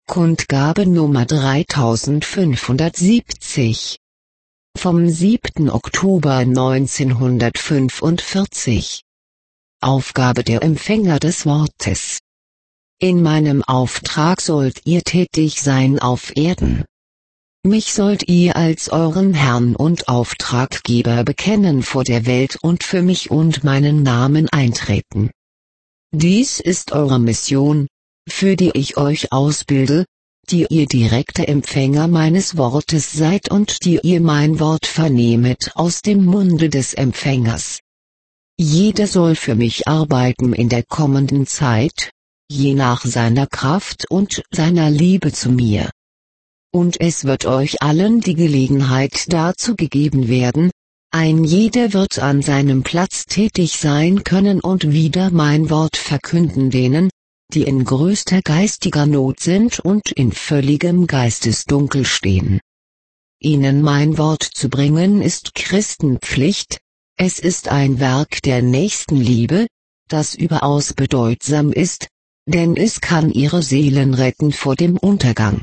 Kundgabe Nummer 3570 vom 7. Oktober 1945. Aufgabe der Empfänger des Wortes. In meinem Auftrag sollt ihr tätig sein auf Erden. Mich sollt ihr als euren Herrn und Auftraggeber bekennen vor der Welt und für mich und meinen Namen eintreten. Dies ist eure Mission, für die ich euch ausbilde, die ihr direkte Empfänger meines Wortes seid und die ihr mein Wort vernehmet aus dem Munde des Empfängers. Jeder soll für mich arbeiten in der kommenden Zeit, je nach seiner Kraft und seiner Liebe zu mir. Und es wird euch allen die Gelegenheit dazu gegeben werden, ein jeder wird an seinem Platz tätig sein können und wieder mein Wort verkünden denen, die in größter geistiger Not sind und in völligem Geistesdunkel stehen. Ihnen mein Wort zu bringen ist Christenpflicht, es ist ein Werk der Nächstenliebe, das überaus bedeutsam ist, denn es kann ihre Seelen retten vor dem Untergang.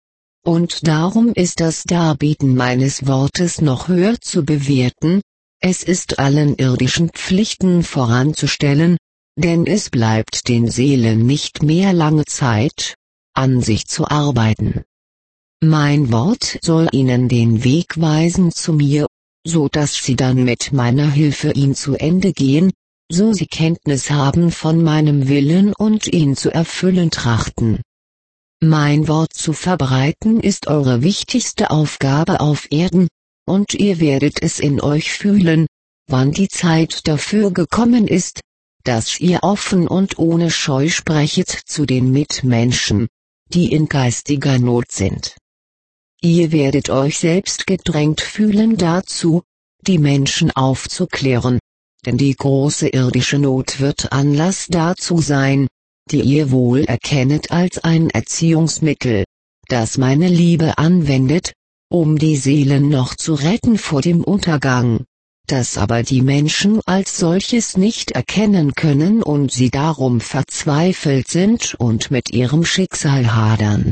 Und darum ist das Darbieten meines Wortes noch höher zu bewerten, es ist allen irdischen Pflichten voranzustellen, denn es bleibt den Seelen nicht mehr lange Zeit, an sich zu arbeiten. Mein Wort soll ihnen den Weg weisen zu mir, so dass sie dann mit meiner Hilfe ihn zu Ende gehen, so sie Kenntnis haben von meinem Willen und ihn zu erfüllen trachten. Mein Wort zu verbreiten ist eure wichtigste Aufgabe auf Erden, und ihr werdet es in euch fühlen, wann die Zeit dafür gekommen ist, dass ihr offen und ohne Scheu sprechet zu den Mitmenschen, die in geistiger Not sind. Ihr werdet euch selbst gedrängt fühlen dazu, die Menschen aufzuklären, denn die große irdische Not wird Anlass dazu sein, die ihr wohl erkennet als ein Erziehungsmittel, das meine Liebe anwendet, um die Seelen noch zu retten vor dem Untergang, das aber die Menschen als solches nicht erkennen können und sie darum verzweifelt sind und mit ihrem Schicksal hadern.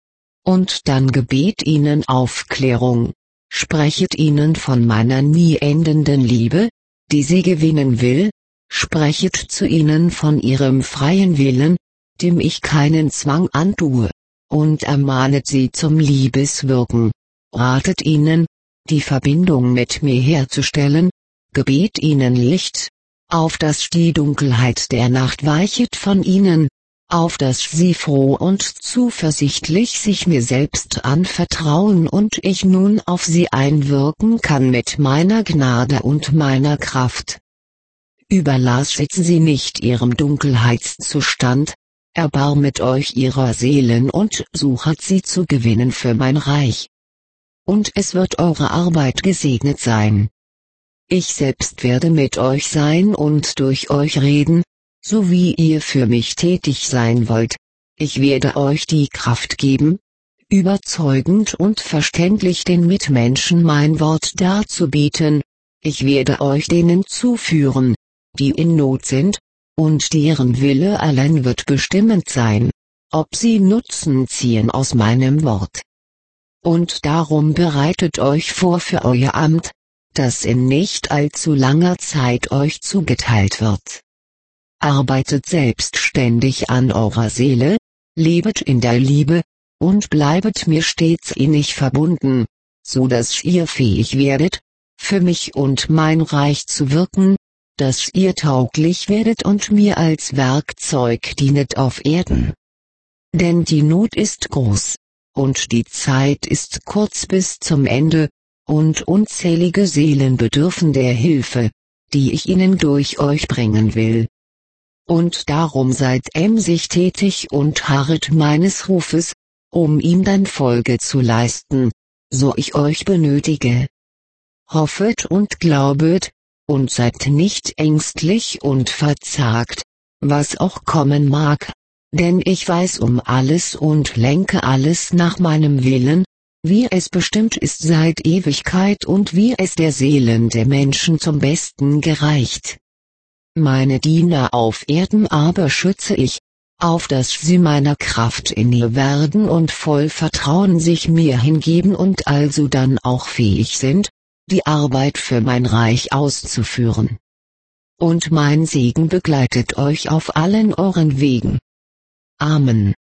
Und dann gebet ihnen Aufklärung, sprechet ihnen von meiner nie endenden Liebe, die sie gewinnen will, sprechet zu ihnen von ihrem freien Willen, dem ich keinen Zwang antue, und ermahnet sie zum Liebeswirken, ratet ihnen, die Verbindung mit mir herzustellen, gebet ihnen Licht, auf dass die Dunkelheit der Nacht weichet von ihnen, auf dass sie froh und zuversichtlich sich mir selbst anvertrauen und ich nun auf sie einwirken kann mit meiner Gnade und meiner Kraft. Überlasset sie nicht ihrem Dunkelheitszustand, erbarmet euch ihrer Seelen und suchet sie zu gewinnen für mein Reich. Und es wird eure Arbeit gesegnet sein. Ich selbst werde mit euch sein und durch euch reden, so wie ihr für mich tätig sein wollt. Ich werde euch die Kraft geben, überzeugend und verständlich den Mitmenschen mein Wort darzubieten. Ich werde euch denen zuführen, die in Not sind, und deren Wille allein wird bestimmend sein, ob sie Nutzen ziehen aus meinem Wort. Und darum bereitet euch vor für euer Amt, das in nicht allzu langer Zeit euch zugeteilt wird. Arbeitet selbstständig an eurer Seele, lebet in der Liebe, und bleibet mir stets innig verbunden, so dass ihr fähig werdet, für mich und mein Reich zu wirken, dass ihr tauglich werdet und mir als Werkzeug dienet auf Erden. Denn die Not ist groß, und die Zeit ist kurz bis zum Ende, und unzählige Seelen bedürfen der Hilfe, die ich ihnen durch euch bringen will. Und darum seid emsig tätig und harret meines Rufes, um ihm dann Folge zu leisten, so ich euch benötige. Hoffet und glaubet, und seid nicht ängstlich und verzagt, was auch kommen mag, denn ich weiß um alles und lenke alles nach meinem Willen, wie es bestimmt ist seit Ewigkeit und wie es der Seelen der Menschen zum Besten gereicht. Meine Diener auf Erden aber schütze ich, auf dass sie meiner Kraft inne werden und voll Vertrauen sich mir hingeben und also dann auch fähig sind, die Arbeit für mein Reich auszuführen. Und mein Segen begleitet euch auf allen euren Wegen. Amen.